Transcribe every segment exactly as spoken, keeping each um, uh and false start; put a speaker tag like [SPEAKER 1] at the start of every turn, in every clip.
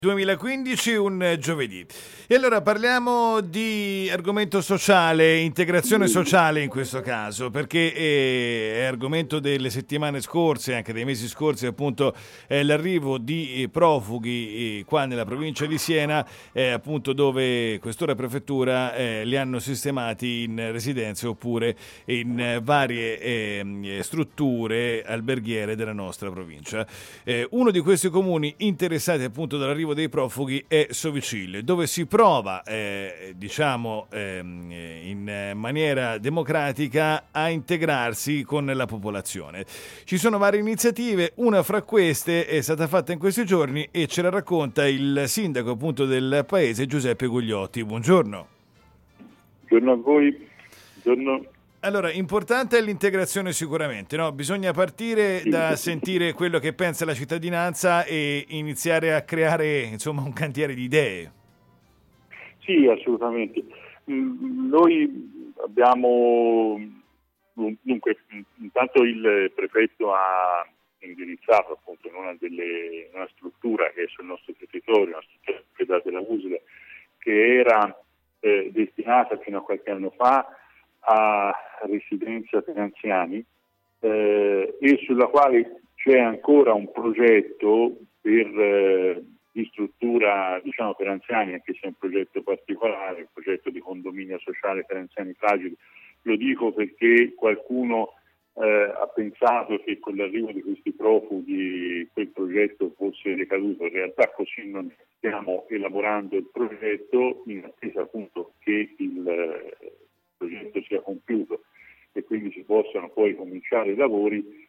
[SPEAKER 1] duemilaquindici, un giovedì. E allora parliamo di argomento sociale, integrazione sociale in questo caso, perché è, è argomento delle settimane scorse, anche dei mesi scorsi, appunto è l'arrivo di profughi eh, qua nella provincia di Siena, eh, appunto dove questura e prefettura eh, li hanno sistemati in residenze oppure in eh, varie eh, strutture alberghiere della nostra provincia. Eh, uno di questi comuni interessati appunto dall'arrivo dei profughi è Sovicille, dove si prova, eh, diciamo, ehm, in maniera democratica a integrarsi con la popolazione. Ci sono varie iniziative, una fra queste è stata fatta in questi giorni e ce la racconta il sindaco appunto del paese, Giuseppe Gugliotti. Buongiorno.
[SPEAKER 2] Buongiorno a voi. Buongiorno.
[SPEAKER 1] Allora, importante è l'integrazione sicuramente, no? Bisogna partire
[SPEAKER 2] Sì.
[SPEAKER 1] da sentire quello che pensa la cittadinanza e iniziare a creare, insomma, un cantiere di idee.
[SPEAKER 2] Sì, assolutamente. Mm, Noi abbiamo, dunque, intanto il prefetto ha indirizzato appunto in una delle, in una struttura che è sul nostro territorio, una struttura proprietà della U S L, che era eh, destinata fino a qualche anno fa a residenza per anziani eh, e sulla quale c'è ancora un progetto per, eh, di struttura, diciamo, per anziani, anche se è un progetto particolare, un progetto di condominio sociale per anziani fragili. Lo dico perché qualcuno eh, ha pensato che con l'arrivo di questi profughi quel progetto fosse decaduto. In realtà così non è. Stiamo elaborando il progetto in attesa appunto che il eh, progetto sia compiuto e quindi si possano poi cominciare i lavori.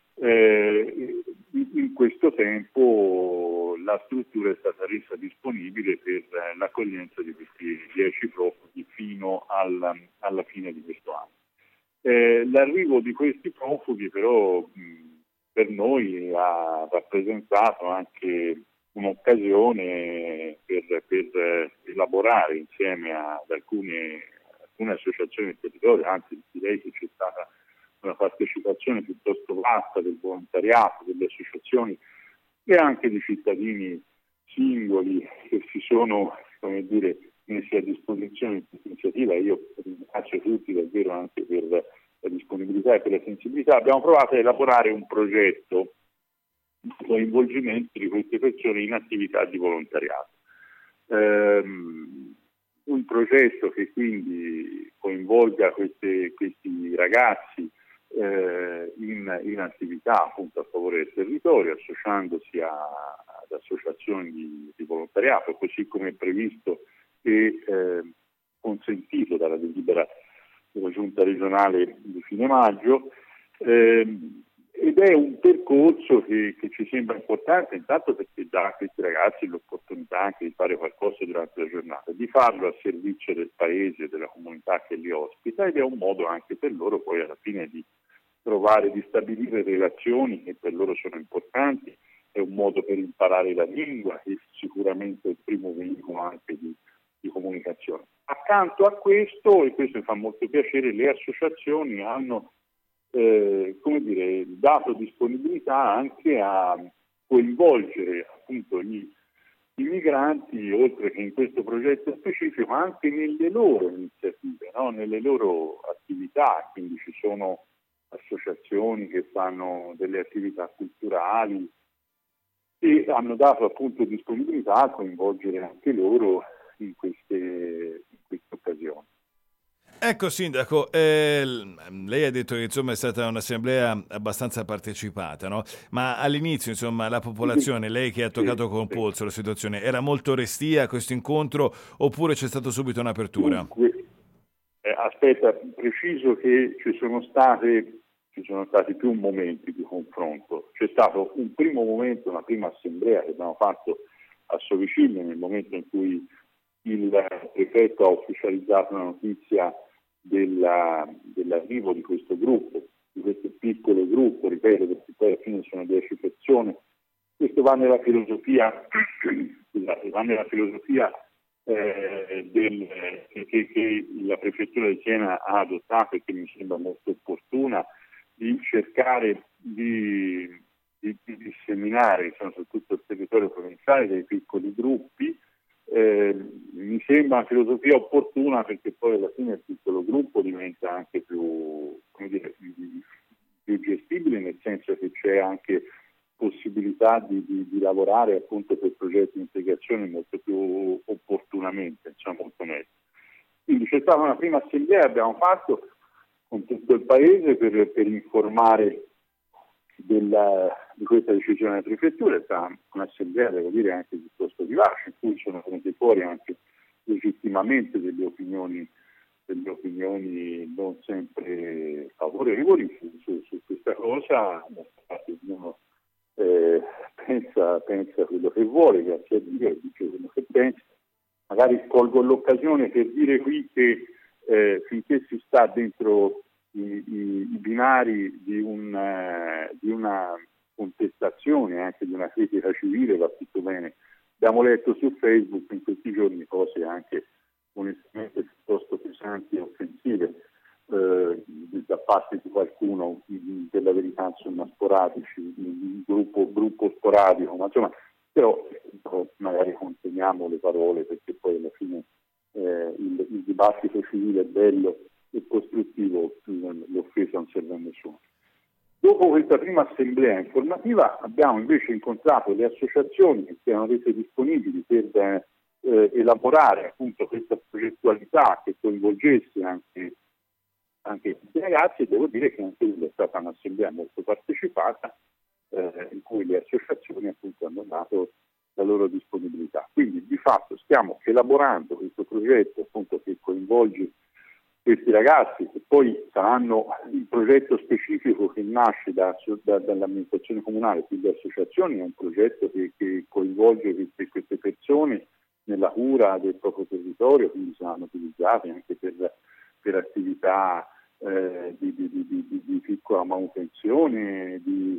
[SPEAKER 2] Eh, in questo tempo la struttura è stata resa disponibile per l'accoglienza di questi dieci profughi fino alla, alla fine di questo anno. Eh, l'arrivo di questi profughi però mh, per noi ha rappresentato anche un'occasione per, per elaborare insieme ad alcune alcune associazioni del territorio, anzi direi che c'è stata una partecipazione piuttosto vasta del volontariato, delle associazioni e anche di cittadini singoli che si sono, come dire, messi a disposizione di questa iniziativa. Io ringrazio tutti davvero anche per la disponibilità e per la sensibilità. Abbiamo provato a elaborare un progetto di coinvolgimento di queste persone in attività di volontariato. Ehm, un progetto che quindi coinvolga queste, questi ragazzi eh, in, in attività appunto a favore del territorio, associandosi a, ad associazioni di, di volontariato, così come è previsto e eh, consentito dalla delibera della Giunta regionale di fine maggio. Eh, Ed è un percorso che, che ci sembra importante, intanto perché dà a questi ragazzi l'opportunità anche di fare qualcosa durante la giornata, di farlo a servizio del paese, della comunità che li ospita, ed è un modo anche per loro poi alla fine di trovare, di stabilire relazioni che per loro sono importanti, è un modo per imparare la lingua e sicuramente è il primo veicolo anche di, di comunicazione. Accanto a questo, e questo mi fa molto piacere, le associazioni hanno Eh, come dire, dato disponibilità anche a coinvolgere appunto gli, i migranti, oltre che in questo progetto specifico, anche nelle loro iniziative, no? Nelle loro attività. Quindi ci sono associazioni che fanno delle attività culturali e hanno dato appunto disponibilità a coinvolgere anche loro in queste, in queste occasioni.
[SPEAKER 1] Ecco Sindaco, eh, lei ha detto che insomma è stata un'assemblea abbastanza partecipata, no? Ma all'inizio insomma la popolazione, lei che ha toccato con polso la situazione, era molto restia a questo incontro oppure c'è stata subito un'apertura?
[SPEAKER 2] Dunque, eh, aspetta, preciso che ci sono state ci sono stati più momenti di confronto. C'è stato un primo momento, una prima assemblea che abbiamo fatto a Sovicille nel momento in cui il prefetto ha ufficializzato la notizia della, dell'arrivo di questo gruppo, di questo piccolo gruppo, ripeto, perché poi alla fine sono dieci persone. Questo va nella filosofia, scusate, va nella filosofia eh, del, che, che la prefettura di Siena ha adottato e che mi sembra molto opportuna, di cercare di di, di disseminare insomma, su tutto il territorio provinciale dei piccoli gruppi. Eh, mi sembra una filosofia opportuna perché poi alla fine il piccolo gruppo diventa anche più, come dire, più gestibile, nel senso che c'è anche possibilità di, di, di lavorare appunto per progetti di integrazione molto più opportunamente, insomma molto meglio. Quindi c'è stata una prima assemblea che abbiamo fatto con tutto il paese per, per informare della, di questa decisione della prefettura. È stata un'assemblea, devo dire, anche piuttosto vivace, in cui sono venute fuori anche legittimamente delle opinioni, delle opinioni non sempre favorevoli su, su, su questa cosa. Ognuno eh, pensa, pensa quello che vuole, grazie a Dio, dice quello che pensa. Magari colgo l'occasione per dire qui che eh, finché si sta dentro i, i, i binari di, un, eh, di una contestazione, anche di una critica civile, va tutto bene. Abbiamo letto su Facebook in questi giorni cose anche onestamente piuttosto pesanti e offensive eh, da parte di qualcuno, per la verità insomma sporadici, un gruppo, gruppo sporadico, ma insomma però magari conteniamo le parole perché poi alla fine eh, il, il dibattito civile è bello e costruttivo, l'offesa non serve a nessuno. Dopo questa prima assemblea informativa abbiamo invece incontrato le associazioni che si erano rese disponibili per eh, elaborare appunto questa progettualità che coinvolgesse anche, anche questi ragazzi, e devo dire che anche quella è stata un'assemblea molto partecipata eh, in cui le associazioni appunto hanno dato la loro disponibilità. Quindi di fatto stiamo elaborando questo progetto appunto che coinvolge questi ragazzi, che poi saranno il progetto specifico che nasce da, da, dall'amministrazione comunale, quindi le associazioni, è un progetto che, che coinvolge queste, queste persone nella cura del proprio territorio, quindi saranno utilizzate anche per, per attività eh, di, di, di, di, di piccola manutenzione, di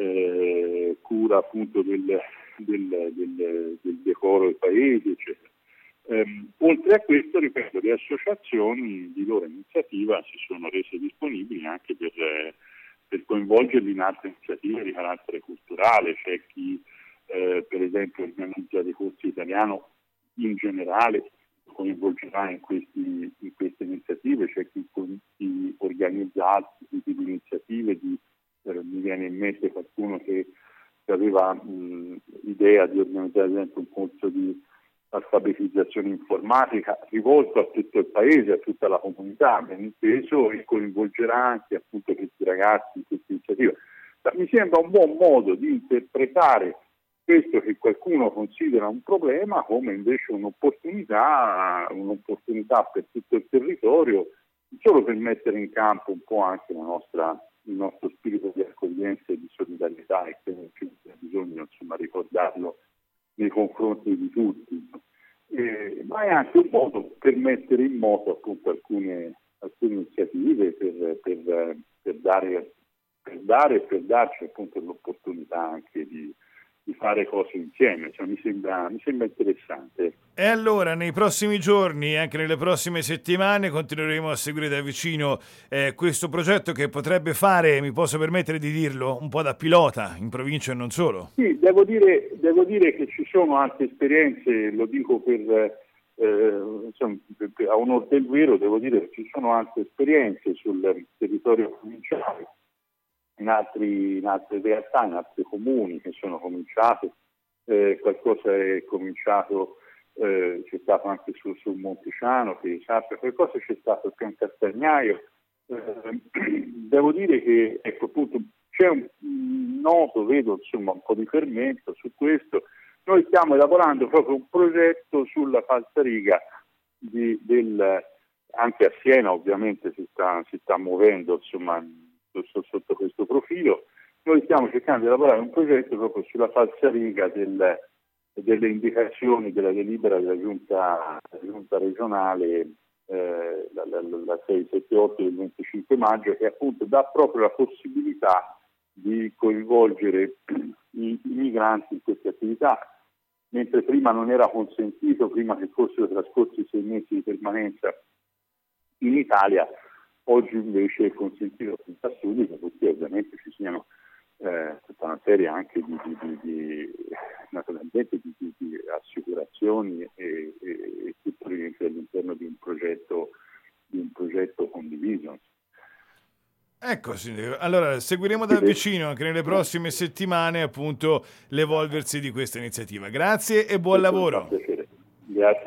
[SPEAKER 2] eh, cura appunto del, del, del, del decoro del paese, eccetera. Um, oltre a questo, ripeto, le associazioni di loro iniziativa si sono rese disponibili anche per, eh, per coinvolgerli in altre iniziative di carattere culturale. C'è chi eh, per esempio organizza dei corsi italiano in generale, coinvolgerà in, questi, in queste iniziative, c'è chi, chi organizza altri tipi di iniziative, di, eh, mi viene in mente qualcuno che, che aveva mh, idea di organizzare ad esempio un corso di alfabetizzazione informatica rivolto a tutto il paese, a tutta la comunità, ben inteso, e coinvolgerà anche appunto questi ragazzi in questa iniziativa. Mi sembra un buon modo di interpretare questo che qualcuno considera un problema come invece un'opportunità, un'opportunità per tutto il territorio, solo per mettere in campo un po' anche la nostra, il nostro spirito di accoglienza e di solidarietà, e che non c'è bisogno insomma ricordarlo nei confronti di tutti, eh, ma è anche un modo per mettere in moto appunto alcune, alcune iniziative per, per, per dare per dare e per darci appunto l'opportunità anche di, di fare cose insieme, cioè, mi sembra, mi sembra interessante.
[SPEAKER 1] E allora nei prossimi giorni e anche nelle prossime settimane continueremo a seguire da vicino eh, questo progetto che potrebbe fare, mi posso permettere di dirlo, un po' da pilota in provincia e non solo.
[SPEAKER 2] Sì, devo dire, devo dire che ci sono altre esperienze, lo dico per, eh, insomma, per, a onor del vero, devo dire che ci sono altre esperienze sul territorio provinciale, in, altri, in altre realtà, in altri comuni che sono cominciate, eh, qualcosa è cominciato. Eh, c'è stato anche sul, sul Monticiano, che sappia, qualcosa c'è stato qui in Castagnaio. Eh, devo dire che ecco appunto c'è un, un noto, vedo insomma un po' di fermento su questo. Noi stiamo elaborando proprio un progetto sulla falsariga di, del, anche a Siena ovviamente si sta, si sta muovendo insomma sotto, sotto questo profilo. Noi stiamo cercando di elaborare un progetto proprio sulla falsariga del delle indicazioni della delibera della giunta, della giunta regionale eh, la, la, la sei sette otto del venticinque maggio, che appunto dà proprio la possibilità di coinvolgere i, i migranti in queste attività, mentre prima non era consentito, prima che fossero trascorsi sei mesi di permanenza in Italia, oggi invece è consentito fin da subito, perché ovviamente ci siano eh, tutta una serie anche di, di, di, di naturalmente di, di, di assicurazioni e, e, e tutto rientra all'interno di un progetto di un progetto condiviso.
[SPEAKER 1] Ecco, signore. Allora seguiremo da vicino anche nelle prossime settimane appunto l'evolversi di questa iniziativa. Grazie e buon lavoro.
[SPEAKER 2] Grazie.